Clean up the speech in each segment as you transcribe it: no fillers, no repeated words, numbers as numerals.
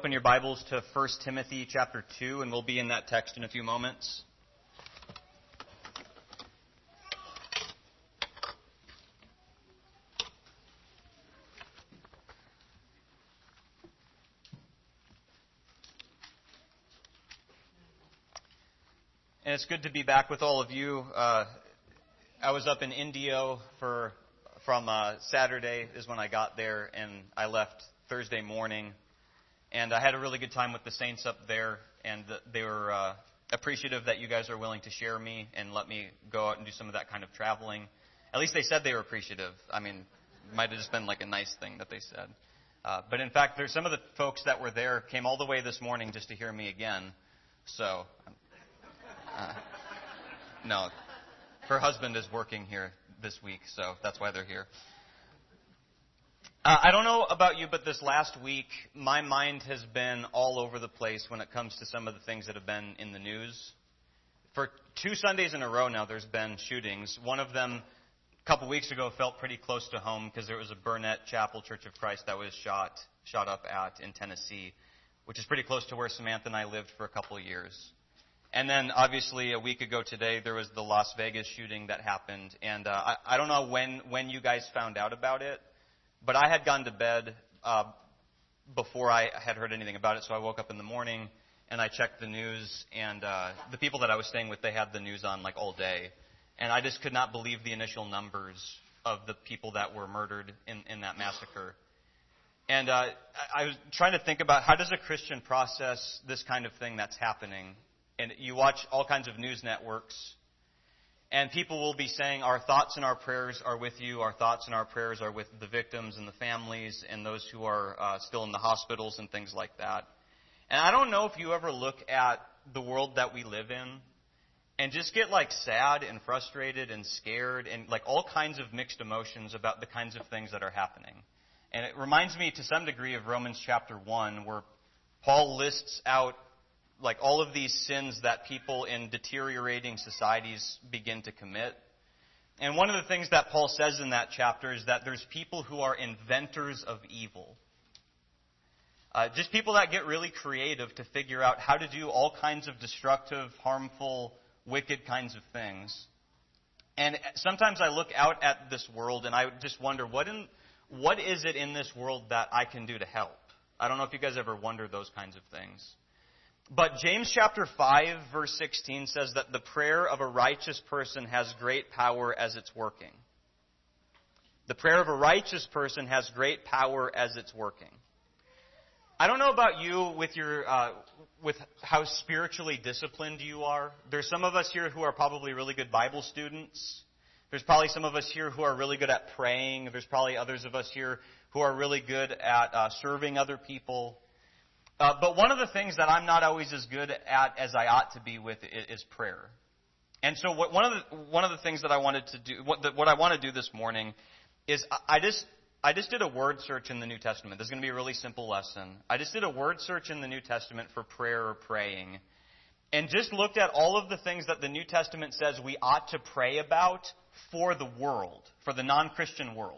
open your Bibles to 1 Timothy chapter 2, and we'll be in that text in a few moments. And it's good to be back with all of you. I was up in Indio from Saturday is when I got there, and I left Thursday morning. And I had a really good time with the saints up there, and they were appreciative that you guys are willing to share me and let me go out and do some of that kind of traveling. At least they said they were appreciative. I mean, it might have just been like a nice thing that they said. But in fact, there's some of the folks that were there came all the way this morning just to hear me again. So, no, her husband is working here this week, so that's why they're here. I don't know about you, but this last week, my mind has been all over the place when it comes to some of the things that have been in the news. For 2 Sundays in a row now, there's been shootings. One of them, a couple weeks ago, felt pretty close to home because there was a Burnett Chapel Church of Christ that was shot up at in Tennessee, which is pretty close to where Samantha and I lived for a couple of years. And then, obviously, a week ago today, there was the Las Vegas shooting that happened. And I don't know when you guys found out about it. But I had gone to bed before I had heard anything about it, so I woke up in the morning and I checked the news, and the people that I was staying with, they had the news on like all day. And I just could not believe the initial numbers of the people that were murdered in that massacre. And I was trying to think about how does a Christian process this kind of thing that's happening. And you watch all kinds of news networks, and people will be saying, our thoughts and our prayers are with you. Our thoughts and our prayers are with the victims and the families and those who are still in the hospitals and things like that. And I don't know if you ever look at the world that we live in and just get like sad and frustrated and scared and like all kinds of mixed emotions about the kinds of things that are happening. And it reminds me to some degree of Romans chapter 1, where Paul lists out like all of these sins that people in deteriorating societies begin to commit. And one of the things that Paul says in that chapter is that there's people who are inventors of evil. Just people that get really creative to figure out how to do all kinds of destructive, harmful, wicked kinds of things. And sometimes I look out at this world and I just wonder, what is it in this world that I can do to help? I don't know if you guys ever wonder those kinds of things. But James chapter 5, verse 16 says that the prayer of a righteous person has great power as it's working. The prayer of a righteous person has great power as it's working. I don't know about you with how spiritually disciplined you are. There's some of us here who are probably really good Bible students. There's probably some of us here who are really good at praying. There's probably others of us here who are really good at serving other people. But one of the things that I'm not always as good at as I ought to be with is prayer. And so one of the things that I wanted to do, what I want to do this morning, is I just did a word search in the New Testament. This is going to be a really simple lesson. I just did a word search in the New Testament for prayer or praying, and just looked at all of the things that the New Testament says we ought to pray about for the world, for the non-Christian world.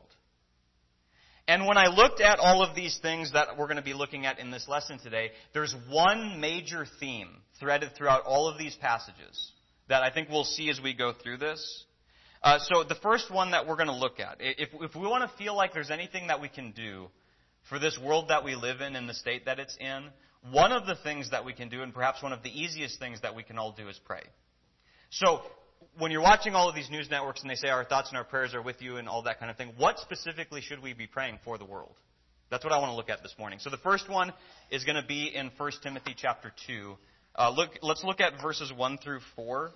And when I looked at all of these things that we're going to be looking at in this lesson today, there's one major theme threaded throughout all of these passages that I think we'll see as we go through this. So the first one that we're going to look at, if we want to feel like there's anything that we can do for this world that we live in the state that it's in, one of the things that we can do, and perhaps one of the easiest things that we can all do, is pray. So when you're watching all of these news networks and they say our thoughts and our prayers are with you and all that kind of thing, what specifically should we be praying for the world? That's what I want to look at this morning. So the first one is going to be in 1 Timothy chapter 2. Let's look at verses 1 through 4.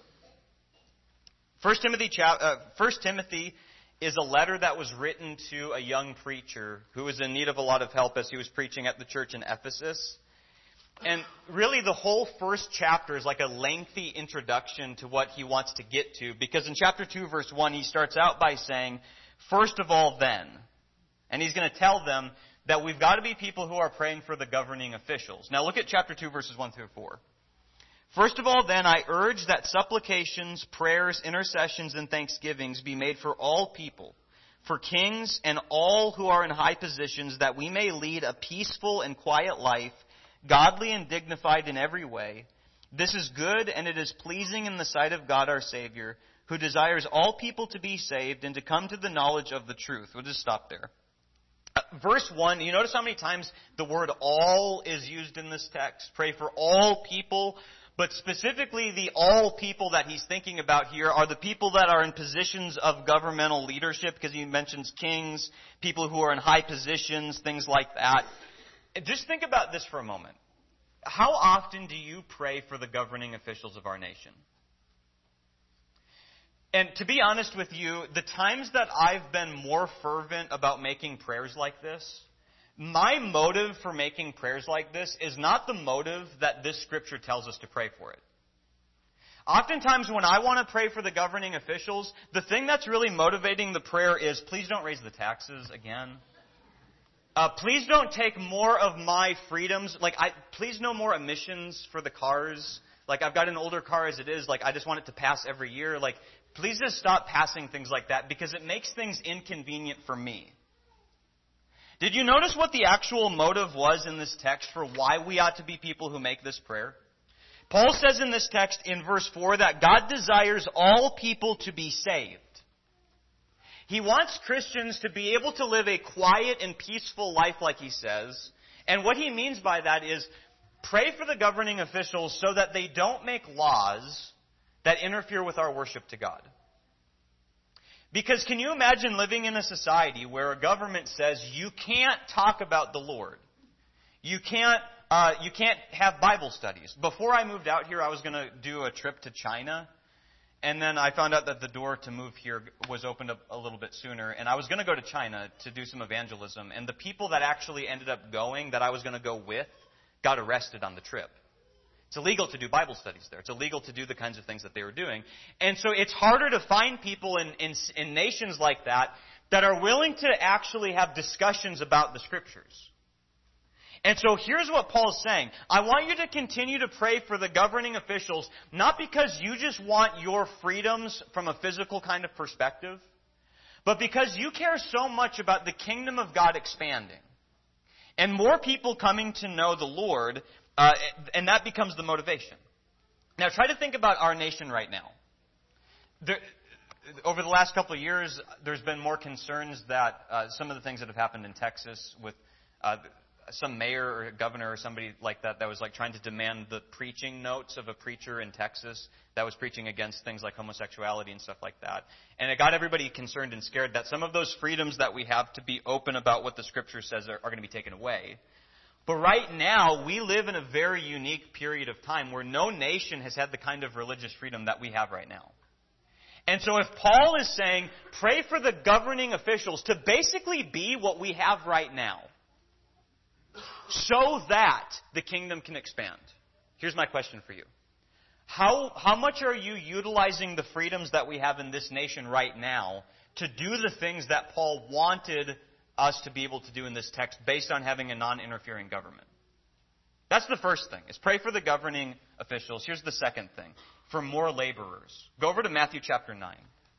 1 Timothy is a letter that was written to a young preacher who was in need of a lot of help as he was preaching at the church in Ephesus. And really the whole first chapter is like a lengthy introduction to what he wants to get to. Because in chapter 2, verse 1, he starts out by saying, first of all then. And he's going to tell them that we've got to be people who are praying for the governing officials. Now look at chapter 2, verses 1 through 4. First of all then, I urge that supplications, prayers, intercessions, and thanksgivings be made for all people, for kings and all who are in high positions, that we may lead a peaceful and quiet life, godly and dignified in every way. This is good, and it is pleasing in the sight of God our Savior, who desires all people to be saved and to come to the knowledge of the truth. We'll just stop there. Verse 1, you notice how many times the word all is used in this text? Pray for all people. But specifically, the all people that he's thinking about here are the people that are in positions of governmental leadership, because he mentions kings, people who are in high positions, things like that. Just think about this for a moment. How often do you pray for the governing officials of our nation? And to be honest with you, the times that I've been more fervent about making prayers like this, my motive for making prayers like this is not the motive that this scripture tells us to pray for it. Oftentimes when I want to pray for the governing officials, the thing that's really motivating the prayer is, please don't raise the taxes again. Please don't take more of my freedoms. Please no more emissions for the cars. I've got an older car as it is. I just want it to pass every year. Please just stop passing things like that because it makes things inconvenient for me. Did you notice what the actual motive was in this text for why we ought to be people who make this prayer? Paul says in this text in verse 4 that God desires all people to be saved. He wants Christians to be able to live a quiet and peaceful life, like he says. And what he means by that is pray for the governing officials so that they don't make laws that interfere with our worship to God. Because can you imagine living in a society where a government says you can't talk about the Lord? You can't have Bible studies. Before I moved out here, I was going to do a trip to China. And then I found out that the door to move here was opened up a little bit sooner. And I was going to go to China to do some evangelism. And the people that actually ended up going, that I was going to go with, got arrested on the trip. It's illegal to do Bible studies there. It's illegal to do the kinds of things that they were doing. And so it's harder to find people in nations like that are willing to actually have discussions about the Scriptures. And so here's what Paul's saying. I want you to continue to pray for the governing officials, not because you just want your freedoms from a physical kind of perspective, but because you care so much about the kingdom of God expanding and more people coming to know the Lord. And that becomes the motivation. Now try to think about our nation right now. Over the last couple of years, there's been more concerns that some of the things that have happened in Texas with some mayor or a governor or somebody like that was trying to demand the preaching notes of a preacher in Texas that was preaching against things like homosexuality and stuff like that. And it got everybody concerned and scared that some of those freedoms that we have to be open about what the Scripture says are going to be taken away. But right now, we live in a very unique period of time where no nation has had the kind of religious freedom that we have right now. And so if Paul is saying, pray for the governing officials to basically be what we have right now, so that the kingdom can expand. Here's my question for you. How much are you utilizing the freedoms that we have in this nation right now to do the things that Paul wanted us to be able to do in this text based on having a non-interfering government? That's the first thing, is pray for the governing officials. Here's the second thing, for more laborers. Go over to Matthew chapter 9.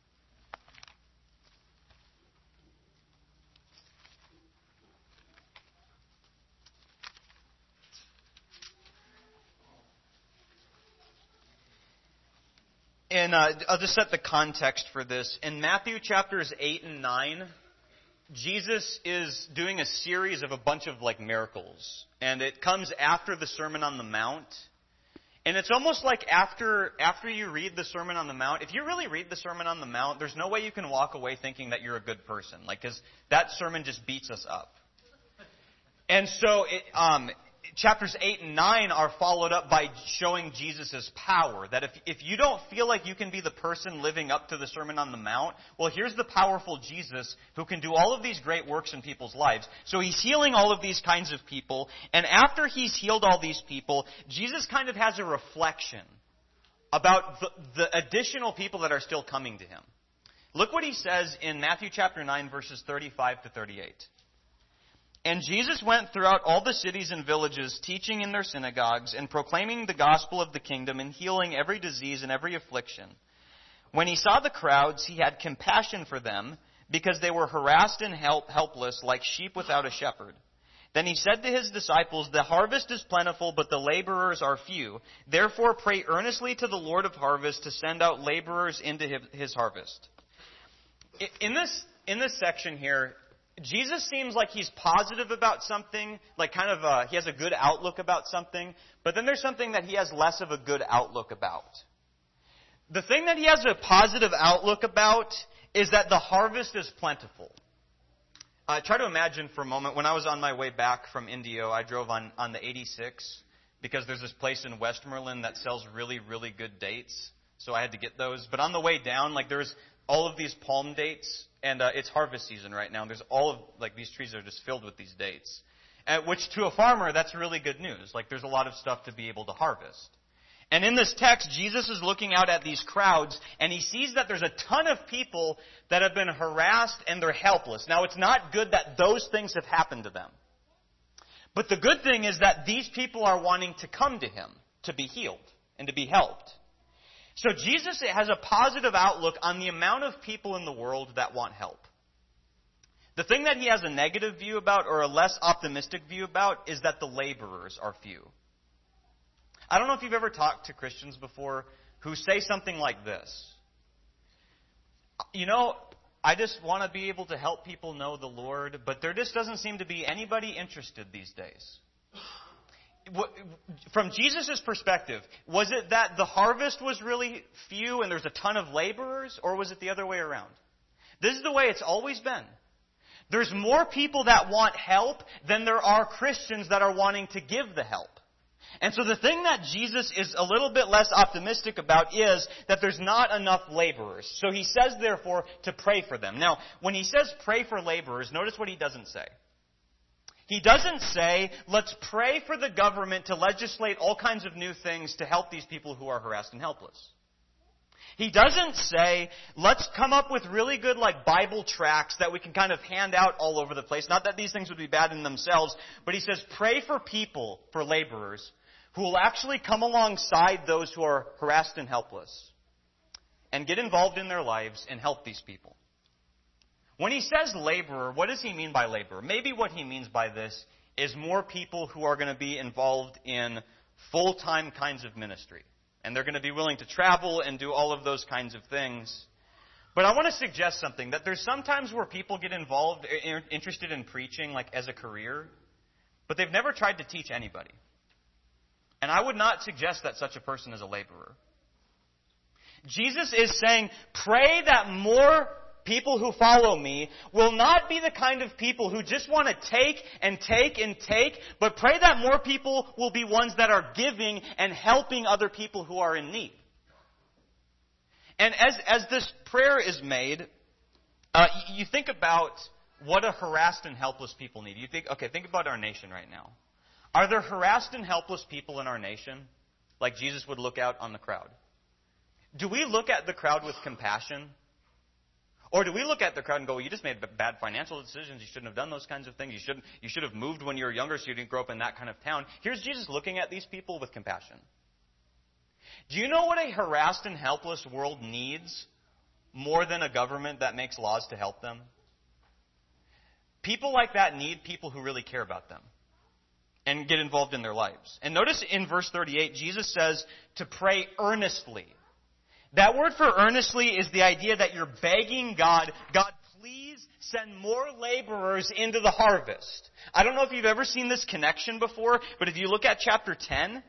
And I'll just set the context for this. In Matthew chapters 8 and 9, Jesus is doing a series of a bunch of miracles. And it comes after the Sermon on the Mount. And it's almost like after you read the Sermon on the Mount, if you really read the Sermon on the Mount, there's no way you can walk away thinking that you're a good person. Because that sermon just beats us up. And so chapters 8 and 9 are followed up by showing Jesus' power. That if you don't feel like you can be the person living up to the Sermon on the Mount, well, here's the powerful Jesus who can do all of these great works in people's lives. So he's healing all of these kinds of people. And after he's healed all these people, Jesus kind of has a reflection about the additional people that are still coming to him. Look what he says in Matthew chapter 9, verses 35 to 38. And Jesus went throughout all the cities and villages, teaching in their synagogues and proclaiming the gospel of the kingdom and healing every disease and every affliction. When he saw the crowds, he had compassion for them because they were harassed and helpless like sheep without a shepherd. Then he said to his disciples, "The harvest is plentiful, but the laborers are few. Therefore pray earnestly to the Lord of harvest to send out laborers into his harvest." In this section here, Jesus seems like he's positive about something, like he has a good outlook about something, but then there's something that he has less of a good outlook about. The thing that he has a positive outlook about is that the harvest is plentiful. Try to imagine for a moment, when I was on my way back from Indio, I drove on the 86 because there's this place in Westmoreland that sells really, really good dates. So I had to get those. But on the way down, there's all of these palm dates, and it's harvest season right now. And there's all of, these trees are just filled with these dates. Which to a farmer, that's really good news. There's a lot of stuff to be able to harvest. And in this text, Jesus is looking out at these crowds, and he sees that there's a ton of people that have been harassed and they're helpless. Now, it's not good that those things have happened to them. But the good thing is that these people are wanting to come to him to be healed and to be helped. So Jesus has a positive outlook on the amount of people in the world that want help. The thing that he has a negative view about, or a less optimistic view about, is that the laborers are few. I don't know if you've ever talked to Christians before who say something like this. I just want to be able to help people know the Lord, but there just doesn't seem to be anybody interested these days. From Jesus' perspective, was it that the harvest was really few and there's a ton of laborers, or was it the other way around? This is the way it's always been. There's more people that want help than there are Christians that are wanting to give the help. And so the thing that Jesus is a little bit less optimistic about is that there's not enough laborers. So he says, therefore, to pray for them. Now, when he says pray for laborers, notice what he doesn't say. He doesn't say, let's pray for the government to legislate all kinds of new things to help these people who are harassed and helpless. He doesn't say, let's come up with really good Bible tracts that we can kind of hand out all over the place. Not that these things would be bad in themselves, but he says, pray for people, for laborers, who will actually come alongside those who are harassed and helpless and get involved in their lives and help these people. When he says laborer, what does he mean by laborer? Maybe what he means by this is more people who are going to be involved in full-time kinds of ministry. And they're going to be willing to travel and do all of those kinds of things. But I want to suggest something, that there's sometimes where people get involved, interested in preaching as a career, but they've never tried to teach anybody. And I would not suggest that such a person is a laborer. Jesus is saying, pray that more people who follow me will not be the kind of people who just want to take and take and take, but pray that more people will be ones that are giving and helping other people who are in need. And as this prayer is made, you think about what a harassed and helpless people need. You think about our nation right now. Are there harassed and helpless people in our nation like Jesus would look out on the crowd? Do we look at the crowd with compassion? Or do we look at the crowd and go, well, you just made bad financial decisions, you shouldn't have done those kinds of things, you should have moved when you were younger so you didn't grow up in that kind of town. Here's Jesus looking at these people with compassion. Do you know what a harassed and helpless world needs more than a government that makes laws to help them? People like that need people who really care about them and get involved in their lives. And notice in verse 38, Jesus says to pray earnestly. That word for earnestly is the idea that you're begging God, please send more laborers into the harvest. I don't know if you've ever seen this connection before, but if you look at chapter 10,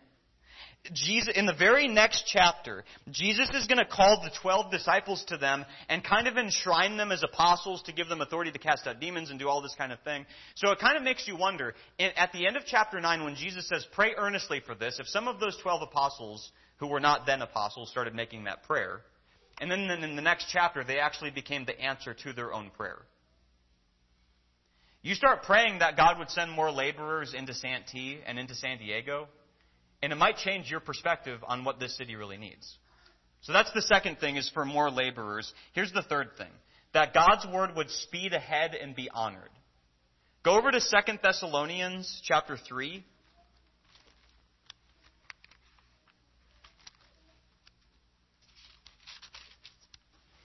in the very next chapter, Jesus is going to call the 12 disciples to them and kind of enshrine them as apostles to give them authority to cast out demons and do all this kind of thing. So it kind of makes you wonder, at the end of chapter 9, when Jesus says, pray earnestly for this, if some of those 12 apostles who were not then apostles started making that prayer, and then in the next chapter, they actually became the answer to their own prayer. You start praying that God would send more laborers into Santee and into San Diego, and it might change your perspective on what this city really needs. So that's the second thing, is for more laborers. Here's the third thing, that God's word would speed ahead and be honored. Go over to 2 Thessalonians chapter 3.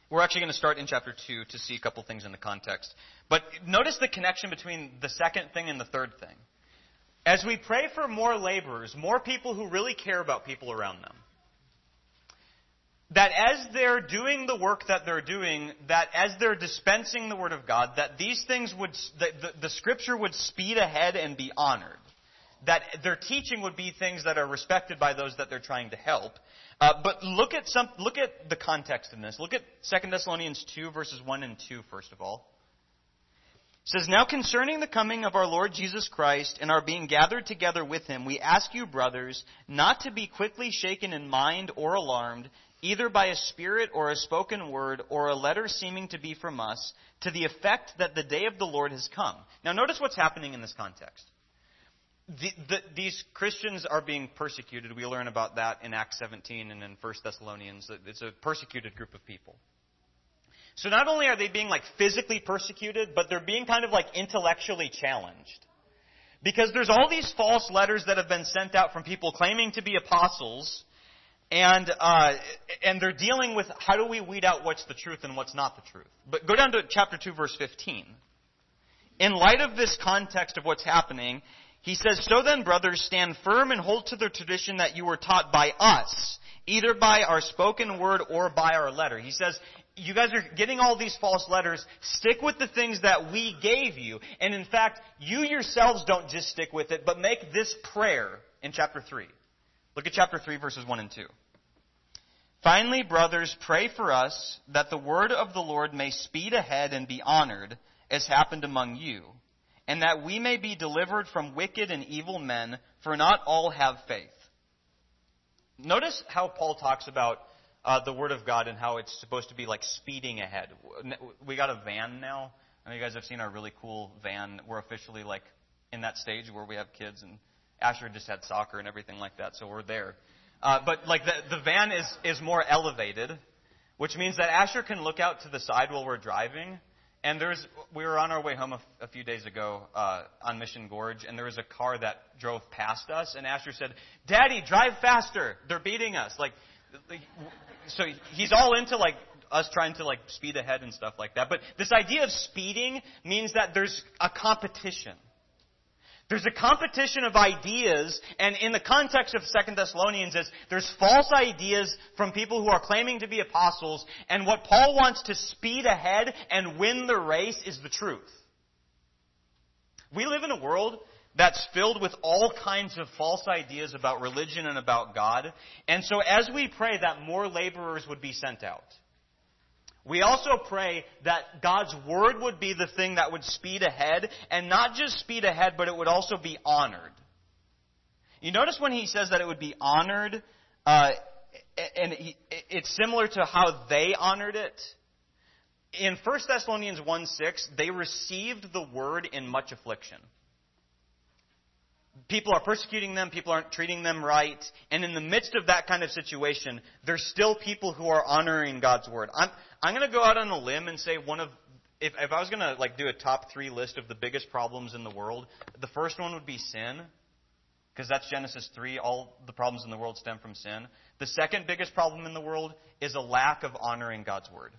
We're actually going to start in chapter 2 to see a couple things in the context. But notice the connection between the second thing and the third thing. As we pray for more laborers, more people who really care about people around them, that as they're doing the work that they're doing, that as they're dispensing the Word of God, that these things would, the Scripture would speed ahead and be honored. That their teaching would be things that are respected by those that they're trying to help. But look at the context in this. Look at 2 Thessalonians 2, verses 1 and 2, first of all. It says, "Now concerning the coming of our Lord Jesus Christ and our being gathered together with him, we ask you, brothers, not to be quickly shaken in mind or alarmed, either by a spirit or a spoken word or a letter seeming to be from us, to the effect that the day of the Lord has come." Now notice what's happening in this context. These Christians are being persecuted. We learn about that in Acts 17 and in 1 Thessalonians. It's a persecuted group of people. So not only are they being like physically persecuted, but they're being kind of like intellectually challenged. Because there's all these false letters that have been sent out from people claiming to be apostles, and they're dealing with how do we weed out what's the truth and what's not the truth. But go down to chapter 2, verse 15. In light of this context of what's happening, he says, "So then, brothers, stand firm and hold to the tradition that you were taught by us, either by our spoken word or by our letter." He says, you guys are getting all these false letters. Stick with the things that we gave you. And in fact, you yourselves don't just stick with it, but make this prayer in chapter 3. Look at chapter 3, verses 1 and 2. "Finally, brothers, pray for us that the word of the Lord may speed ahead and be honored, as happened among you, and that we may be delivered from wicked and evil men, for not all have faith." Notice how Paul talks about the Word of God and how it's supposed to be like speeding ahead. We got a van now. I know you guys have seen our really cool van. We're officially like in that stage where we have kids, and Asher just had soccer and everything like that, so we're there. But like the van is more elevated, which means that Asher can look out to the side while we're driving. And we were on our way home a few days ago on Mission Gorge, and there was a car that drove past us, and Asher said, "Daddy, drive faster. They're beating us." So he's all into like us trying to like speed ahead and stuff like that. But this idea of speeding means that there's a competition. There's a competition of ideas, and in the context of 2 Thessalonians is there's false ideas from people who are claiming to be apostles, and what Paul wants to speed ahead and win the race is the truth. We live in a world that's filled with all kinds of false ideas about religion and about God, and so as we pray that more laborers would be sent out, we also pray that God's Word would be the thing that would speed ahead, and not just speed ahead, but it would also be honored. You notice when he says that it would be honored, it's similar to how they honored it. In 1 Thessalonians 1:6, they received the Word in much affliction. People are persecuting them, people aren't treating them right, and in the midst of that kind of situation, there's still people who are honoring God's Word. I'm going to go out on a limb and say if I was going to like do a top 3 list of the biggest problems in the world, the first one would be sin, because that's Genesis 3, all the problems in the world stem from sin. The second biggest problem in the world is a lack of honoring God's Word,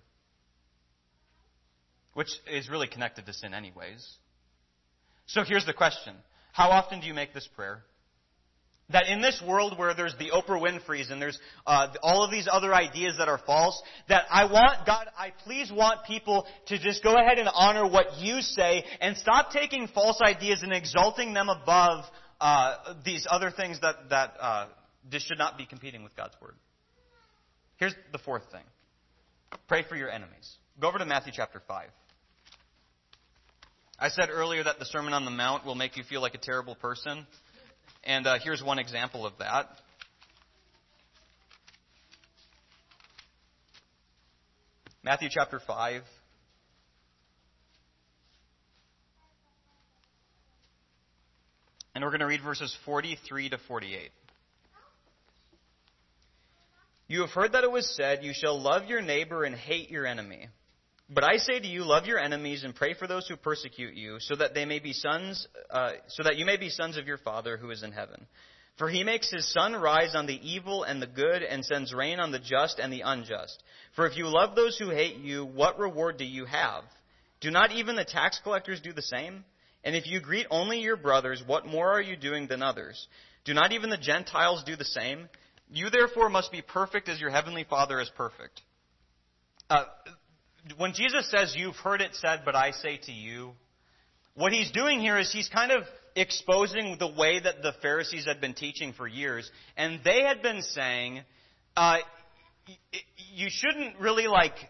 which is really connected to sin anyways. So here's the question. How often do you make this prayer? That in this world where there's the Oprah Winfreys and there's all of these other ideas that are false, that I please want people to just go ahead and honor what you say and stop taking false ideas and exalting them above these other things that just should not be competing with God's Word. Here's the fourth thing. Pray for your enemies. Go over to Matthew chapter 5. I said earlier that the Sermon on the Mount will make you feel like a terrible person. And here's one example of that. Matthew chapter 5. And we're going to read verses 43 to 48. "You have heard that it was said, 'You shall love your neighbor and hate your enemy.' But I say to you, love your enemies and pray for those who persecute you, so that you may be sons of your Father who is in heaven. For he makes his sun rise on the evil and the good, and sends rain on the just and the unjust. For if you love those who hate you, what reward do you have? Do not even the tax collectors do the same? And if you greet only your brothers, what more are you doing than others? Do not even the Gentiles do the same? You therefore must be perfect as your heavenly Father is perfect. When Jesus says, you've heard it said, but I say to you, what he's doing here is he's kind of exposing the way that the Pharisees had been teaching for years. And they had been saying, you shouldn't really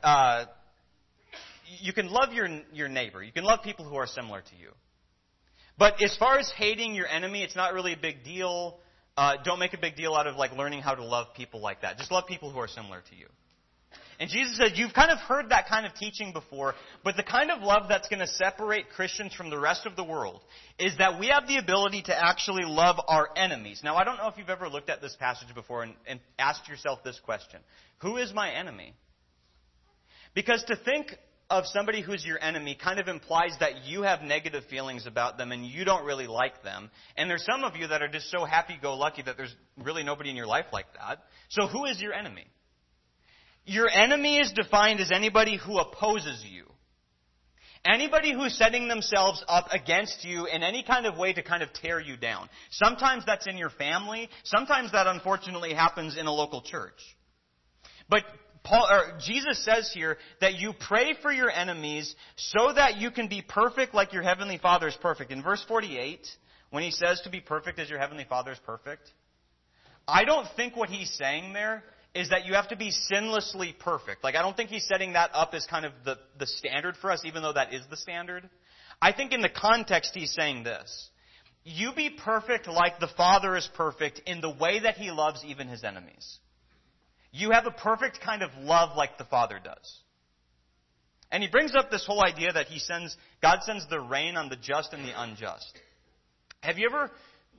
you can love your neighbor. You can love people who are similar to you. But as far as hating your enemy, it's not really a big deal. Don't make a big deal out of learning how to love people like that. Just love people who are similar to you. And Jesus said, you've kind of heard that kind of teaching before, but the kind of love that's going to separate Christians from the rest of the world is that we have the ability to actually love our enemies. Now, I don't know if you've ever looked at this passage before and asked yourself this question. Who is my enemy? Because to think of somebody who's your enemy kind of implies that you have negative feelings about them and you don't really like them. And there's some of you that are just so happy-go-lucky that there's really nobody in your life like that. So who is your enemy? Your enemy is defined as anybody who opposes you. Anybody who's setting themselves up against you in any kind of way to kind of tear you down. Sometimes that's in your family. Sometimes that unfortunately happens in a local church. But Jesus says here that you pray for your enemies so that you can be perfect like your heavenly Father is perfect. In verse 48, when he says to be perfect as your heavenly Father is perfect, I don't think what he's saying there is that you have to be sinlessly perfect. I don't think he's setting that up as kind of the standard for us, even though that is the standard. I think in the context he's saying this. You be perfect like the Father is perfect in the way that he loves even his enemies. You have a perfect kind of love like the Father does. And he brings up this whole idea that God sends the rain on the just and the unjust. Have you ever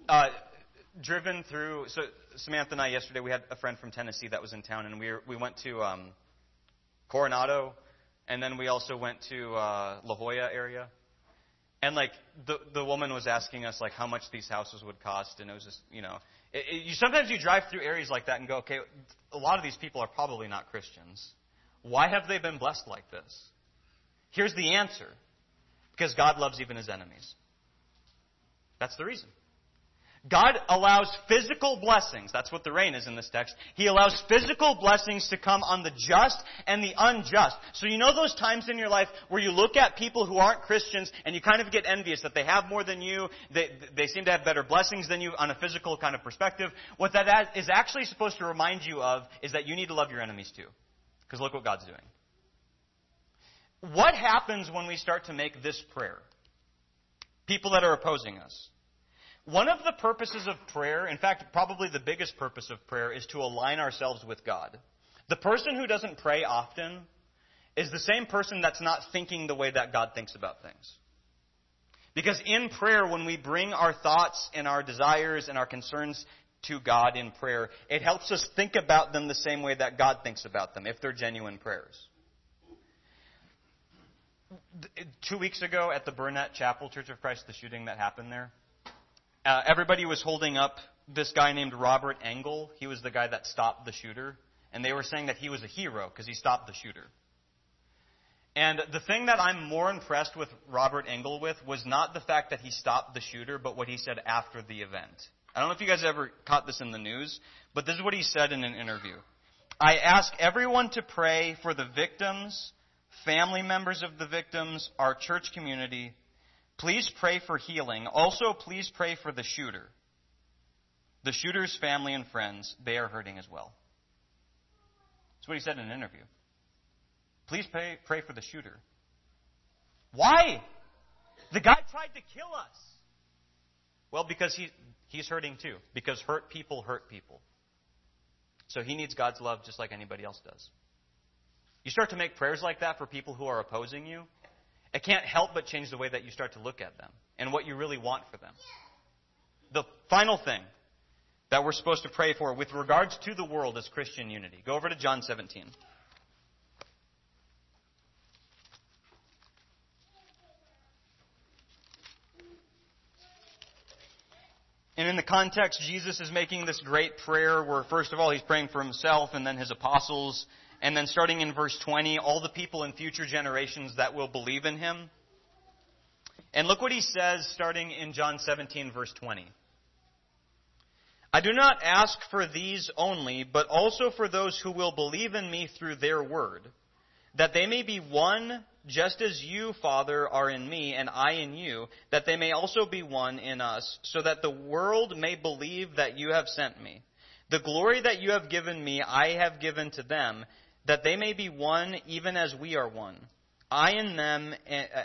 driven through... So Samantha and I yesterday, we had a friend from Tennessee that was in town, and we went to Coronado, and then we also went to La Jolla area. And the woman was asking us how much these houses would cost, and it was just, sometimes you drive through areas like that and go, okay, a lot of these people are probably not Christians. Why have they been blessed like this? Here's the answer. Because God loves even his enemies. That's the reason. God allows physical blessings. That's what the rain is in this text. He allows physical blessings to come on the just and the unjust. So you know those times in your life where you look at people who aren't Christians and you kind of get envious that they have more than you, they seem to have better blessings than you on a physical kind of perspective. What that is actually supposed to remind you of is that you need to love your enemies too. Because look what God's doing. What happens when we start to make this prayer? People that are opposing us. One of the purposes of prayer, in fact, probably the biggest purpose of prayer, is to align ourselves with God. The person who doesn't pray often is the same person that's not thinking the way that God thinks about things. Because in prayer, when we bring our thoughts and our desires and our concerns to God in prayer, it helps us think about them the same way that God thinks about them, if they're genuine prayers. 2 weeks ago at the Burnett Chapel Church of Christ, the shooting that happened there, everybody was holding up this guy named Robert Engel. He was the guy that stopped the shooter. And they were saying that he was a hero because he stopped the shooter. And the thing that I'm more impressed with Robert Engel with was not the fact that he stopped the shooter, but what he said after the event. I don't know if you guys ever caught this in the news, but this is what he said in an interview. I ask everyone to pray for the victims, family members of the victims, our church community. Please pray for healing. Also, please pray for the shooter. The shooter's family and friends, they are hurting as well. That's what he said in an interview. Please pray for the shooter. Why? The guy tried to kill us. Well, because he's hurting too. Because hurt people hurt people. So he needs God's love just like anybody else does. You start to make prayers like that for people who are opposing you, it can't help but change the way that you start to look at them and what you really want for them. The final thing that we're supposed to pray for with regards to the world is Christian unity. Go over to John 17. And in the context, Jesus is making this great prayer where, first of all, he's praying for himself and then his apostles. And then starting in verse 20, all the people in future generations that will believe in him. And look what he says starting in John 17, verse 20. I do not ask for these only, but also for those who will believe in me through their word, that they may be one, just as you, Father, are in me, and I in you, that they may also be one in us, so that the world may believe that you have sent me. The glory that you have given me, I have given to them, that they may be one, even as we are one. I in them,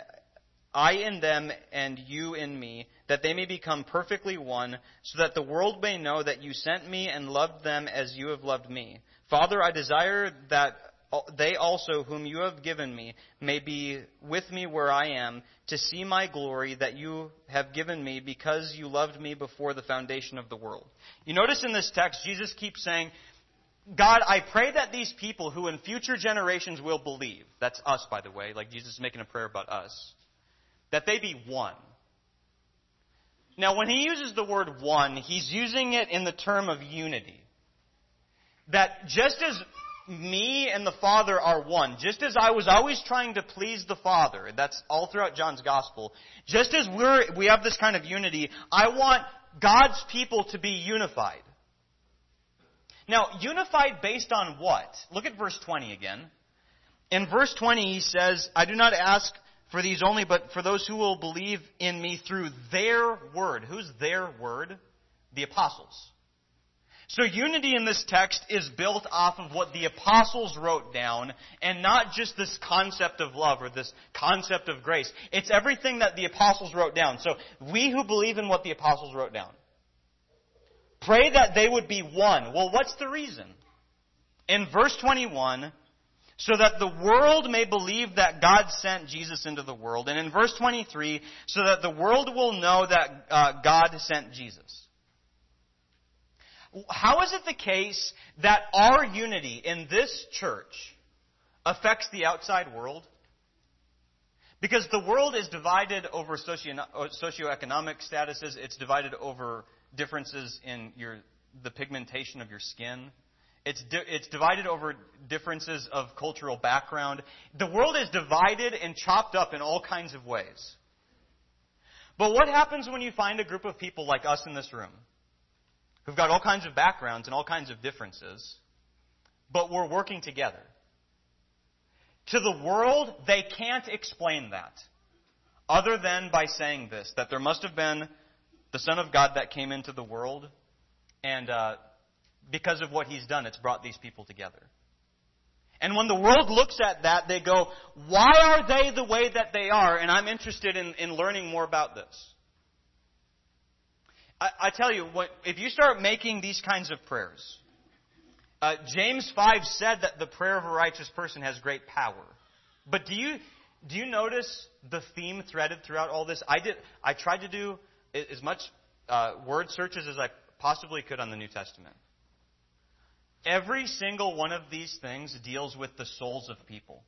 and you in me, that they may become perfectly one, so that the world may know that you sent me and loved them as you have loved me. Father, I desire that they also, whom you have given me, may be with me where I am, to see my glory that you have given me, because you loved me before the foundation of the world. You notice in this text, Jesus keeps saying, God, I pray that these people who in future generations will believe, that's us, by the way, like Jesus is making a prayer about us, that they be one. Now, when he uses the word one, he's using it in the term of unity. That just as me and the Father are one, just as I was always trying to please the Father, that's all throughout John's Gospel, just as we have this kind of unity, I want God's people to be unified. Now, unified based on what? Look at verse 20 again. In verse 20 he says, I do not ask for these only, but for those who will believe in me through their word. Who's their word? The apostles. So unity in this text is built off of what the apostles wrote down, and not just this concept of love or this concept of grace. It's everything that the apostles wrote down. So we who believe in what the apostles wrote down, pray that they would be one. Well, what's the reason? In verse 21, so that the world may believe that God sent Jesus into the world. And in verse 23, so that the world will know that God sent Jesus. How is it the case that our unity in this church affects the outside world? Because the world is divided over socioeconomic statuses. It's divided over differences in the pigmentation of your skin. It's divided over differences of cultural background. The world is divided and chopped up in all kinds of ways. But what happens when you find a group of people like us in this room, who've got all kinds of backgrounds and all kinds of differences, but we're working together? To the world, they can't explain that, other than by saying this, that there must have been the Son of God that came into the world, and because of what he's done, it's brought these people together. And when the world looks at that, they go, why are they the way that they are? And I'm interested in learning more about this. I tell you, if you start making these kinds of prayers, James 5 said that the prayer of a righteous person has great power. But do you notice the theme threaded throughout all this? I tried to do as much word searches as I possibly could on the New Testament. Every single one of these things deals with the souls of people.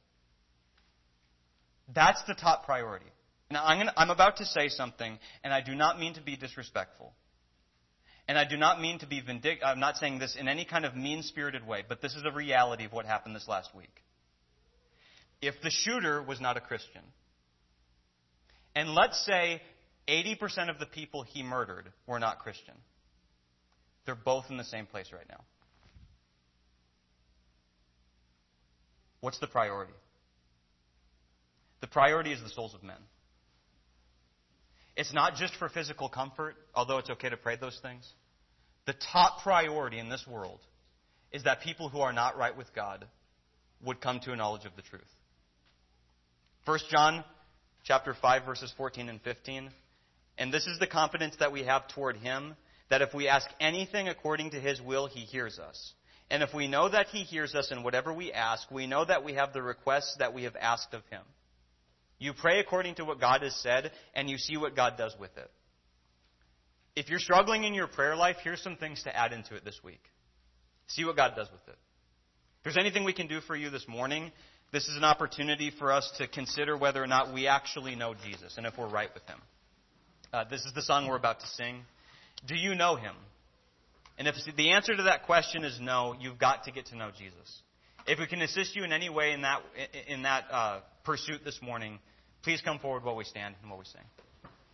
That's the top priority. Now, I'm about to say something, and I do not mean to be disrespectful. And I do not mean to be vindictive. I'm not saying this in any kind of mean-spirited way, but this is the reality of what happened this last week. If the shooter was not a Christian, and let's say 80% of the people he murdered were not Christian, they're both in the same place right now. What's the priority? The priority is the souls of men. It's not just for physical comfort, although it's okay to pray those things. The top priority in this world is that people who are not right with God would come to a knowledge of the truth. 1 John chapter 5, verses 14 and 15. And this is the confidence that we have toward him, that if we ask anything according to his will, he hears us. And if we know that he hears us in whatever we ask, we know that we have the requests that we have asked of him. You pray according to what God has said, and you see what God does with it. If you're struggling in your prayer life, here's some things to add into it this week. See what God does with it. If there's anything we can do for you this morning, this is an opportunity for us to consider whether or not we actually know Jesus and if we're right with him. This is the song we're about to sing. Do you know him? And if the answer to that question is no, you've got to get to know Jesus. If we can assist you in any way in that pursuit this morning, please come forward while we stand and while we sing.